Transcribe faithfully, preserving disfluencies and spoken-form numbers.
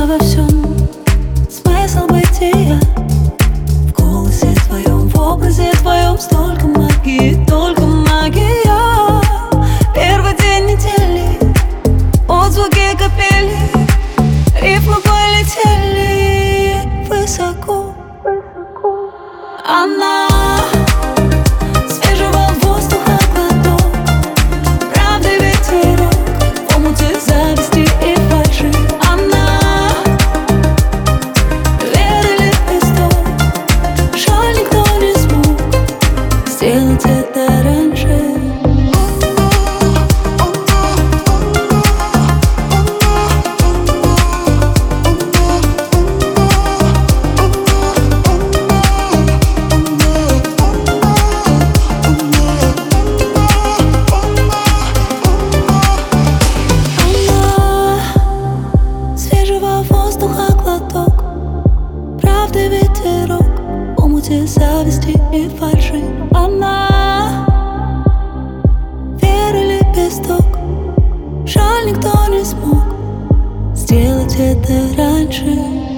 Видела во всем смысл бытия, в голосе твоем, в образе твоем столько магии, только магия. Первый день недели, отзвуки капели, рифмы полетели высоко. Она свежего воздуха глоток, правды ветерок в омуте зависти и фальши. Она веры лепесток, жаль, никто не смог сделать это раньше. Правды ветерок в омуте зависти и фальши. Она веры лепесток, жаль, никто не смог сделать это раньше.